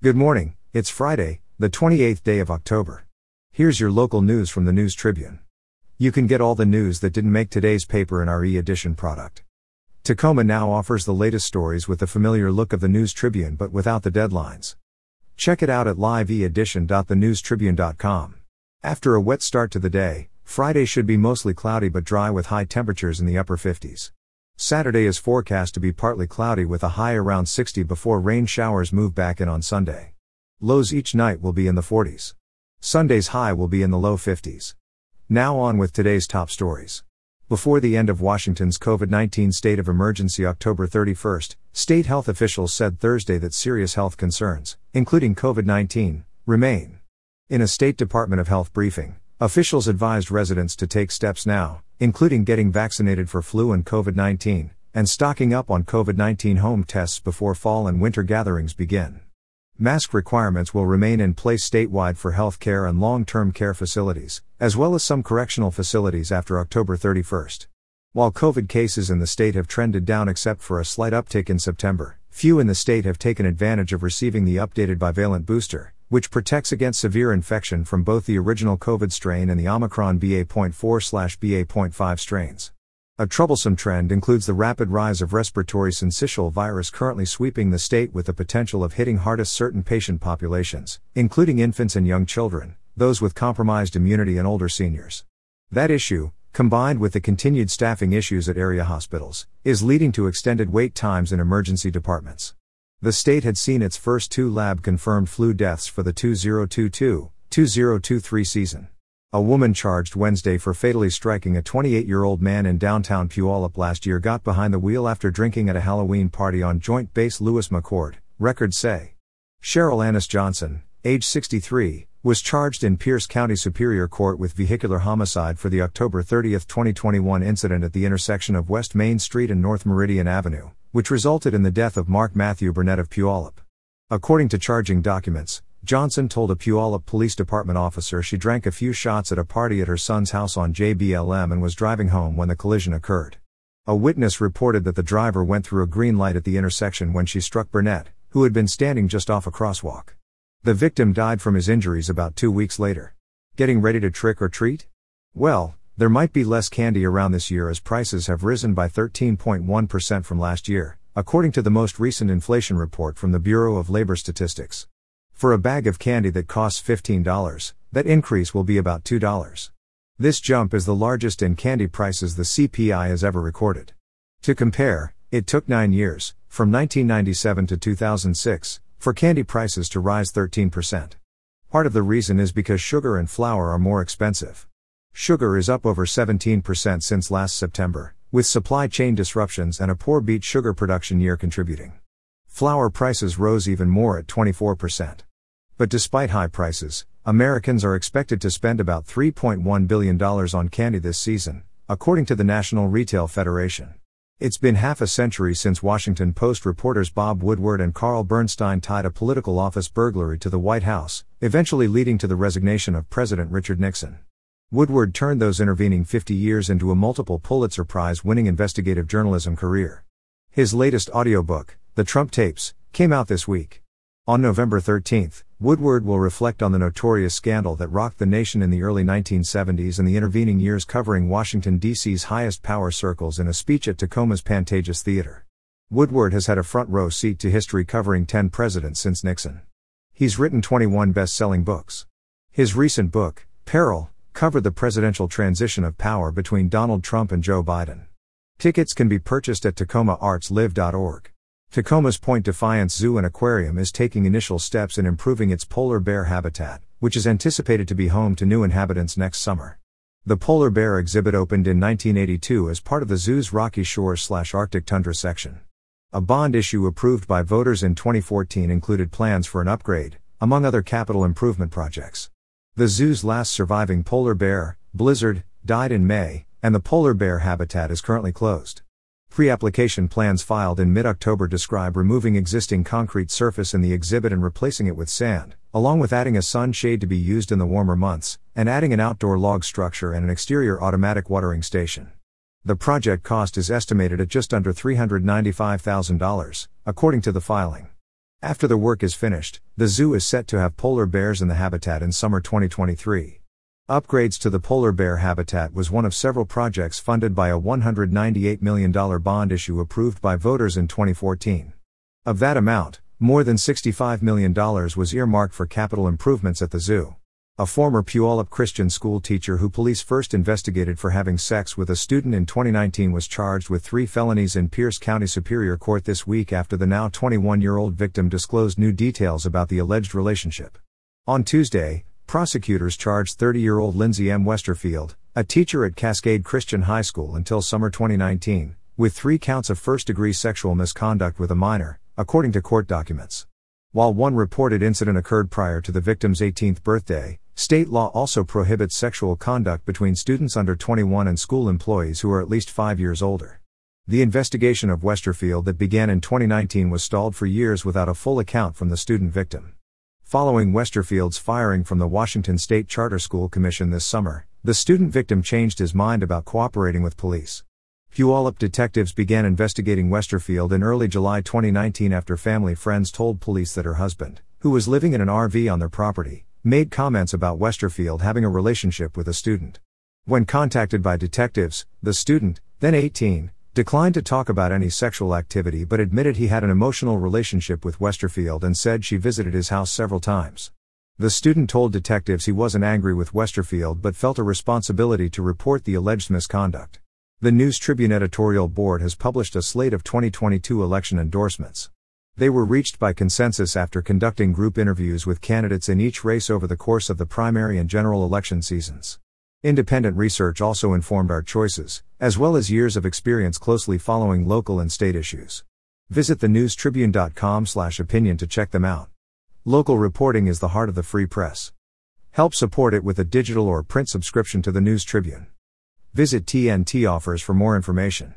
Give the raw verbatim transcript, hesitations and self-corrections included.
Good morning, it's Friday, the twenty-eighth day of October. Here's your local news from the News Tribune. You can get all the news that didn't make today's paper in our e-edition product. Tacoma now offers the latest stories with the familiar look of the News Tribune but without the deadlines. Check it out at live e edition dot the news tribune dot com. After a wet start to the day, Friday should be mostly cloudy but dry with high temperatures in the upper fifties. Saturday is forecast to be partly cloudy with a high around sixty before rain showers move back in on Sunday. Lows each night will be in the forties. Sunday's high will be in the low fifties. Now on with today's top stories. Before the end of Washington's COVID nineteen state of emergency October thirty-first, state health officials said Thursday that serious health concerns, including COVID nineteen, remain. In a State Department of Health briefing, officials advised residents to take steps now, including getting vaccinated for flu and COVID nineteen, and stocking up on COVID nineteen home tests before fall and winter gatherings begin. Mask requirements will remain in place statewide for health care and long-term care facilities, as well as some correctional facilities after October thirty-first. While COVID cases in the state have trended down except for a slight uptick in September, few in the state have taken advantage of receiving the updated bivalent booster, which protects against severe infection from both the original COVID strain and the Omicron B A point four slash B A point five strains. A troublesome trend includes the rapid rise of respiratory syncytial virus currently sweeping the state with the potential of hitting hardest certain patient populations, including infants and young children, those with compromised immunity and older seniors. That issue, combined with the continued staffing issues at area hospitals, is leading to extended wait times in emergency departments. The state had seen its first two lab-confirmed flu deaths for the two thousand twenty-two two thousand twenty-three season. A woman charged Wednesday for fatally striking a twenty-eight-year-old man in downtown Puyallup last year got behind the wheel after drinking at a Halloween party on Joint Base Lewis-McChord, records say. Cheryl Annis Johnson, age sixty-three, was charged in Pierce County Superior Court with vehicular homicide for the October thirtieth twenty twenty-one incident at the intersection of West Main Street and North Meridian Avenue, which resulted in the death of Mark Matthew Burnett of Puyallup. According to charging documents, Johnson told a Puyallup Police Department officer she drank a few shots at a party at her son's house on J B L M and was driving home when the collision occurred. A witness reported that the driver went through a green light at the intersection when she struck Burnett, who had been standing just off a crosswalk. The victim died from his injuries about two weeks later. Getting ready to trick or treat? Well, there might be less candy around this year as prices have risen by thirteen point one percent from last year, according to the most recent inflation report from the Bureau of Labor Statistics. For a bag of candy that costs fifteen dollars, that increase will be about two dollars. This jump is the largest in candy prices the C P I has ever recorded. To compare, it took nine years, from nineteen ninety-seven to two thousand six, for candy prices to rise thirteen percent. Part of the reason is because sugar and flour are more expensive. Sugar is up over seventeen percent since last September, with supply chain disruptions and a poor beet sugar production year contributing. Flour prices rose even more at twenty-four percent. But despite high prices, Americans are expected to spend about three point one billion dollars on candy this season, according to the National Retail Federation. It's been half a century since Washington Post reporters Bob Woodward and Carl Bernstein tied a political office burglary to the White House, eventually leading to the resignation of President Richard Nixon. Woodward turned those intervening fifty years into a multiple Pulitzer Prize-winning investigative journalism career. His latest audiobook, The Trump Tapes, came out this week. On November thirteenth, Woodward will reflect on the notorious scandal that rocked the nation in the early nineteen seventies and the intervening years, covering Washington, D C's highest power circles in a speech at Tacoma's Pantages Theater. Woodward has had a front-row seat to history covering ten presidents since Nixon. He's written twenty-one best-selling books. His recent book, Peril, covered the presidential transition of power between Donald Trump and Joe Biden. Tickets can be purchased at tacoma arts live dot org. Tacoma's Point Defiance Zoo and Aquarium is taking initial steps in improving its polar bear habitat, which is anticipated to be home to new inhabitants next summer. The polar bear exhibit opened in nineteen eighty-two as part of the zoo's Rocky Shores/Arctic Tundra section. A bond issue approved by voters in twenty fourteen included plans for an upgrade, among other capital improvement projects. The zoo's last surviving polar bear, Blizzard, died in May, and the polar bear habitat is currently closed. Pre-application plans filed in mid-October describe removing existing concrete surface in the exhibit and replacing it with sand, along with adding a sunshade to be used in the warmer months, and adding an outdoor log structure and an exterior automatic watering station. The project cost is estimated at just under three hundred ninety-five thousand dollars, according to the filing. After the work is finished, the zoo is set to have polar bears in the habitat in summer twenty twenty-three. Upgrades to the polar bear habitat was one of several projects funded by a one hundred ninety-eight million dollars bond issue approved by voters in twenty fourteen. Of that amount, more than sixty-five million dollars was earmarked for capital improvements at the zoo. A former Puyallup Christian school teacher who police first investigated for having sex with a student in twenty nineteen was charged with three felonies in Pierce County Superior Court this week after the now twenty-one-year-old victim disclosed new details about the alleged relationship. On Tuesday, prosecutors charged thirty-year-old Lindsay M. Westerfield, a teacher at Cascade Christian High School until summer twenty nineteen, with three counts of first-degree sexual misconduct with a minor, according to court documents. While one reported incident occurred prior to the victim's eighteenth birthday, state law also prohibits sexual conduct between students under twenty-one and school employees who are at least five years older. The investigation of Westerfield that began in twenty nineteen was stalled for years without a full account from the student victim. Following Westerfield's firing from the Washington State Charter School Commission this summer, the student victim changed his mind about cooperating with police. Puyallup detectives began investigating Westerfield in early July twenty nineteen after family friends told police that her husband, who was living in an R V on their property, made comments about Westerfield having a relationship with a student. When contacted by detectives, the student, then eighteen, declined to talk about any sexual activity but admitted he had an emotional relationship with Westerfield and said she visited his house several times. The student told detectives he wasn't angry with Westerfield but felt a responsibility to report the alleged misconduct. The News Tribune editorial board has published a slate of twenty twenty-two election endorsements. They were reached by consensus after conducting group interviews with candidates in each race over the course of the primary and general election seasons. Independent research also informed our choices, as well as years of experience closely following local and state issues. Visit the news tribune dot com slash opinion to check them out. Local reporting is the heart of the free press. Help support it with a digital or print subscription to the News Tribune. Visit T N T Offers for more information.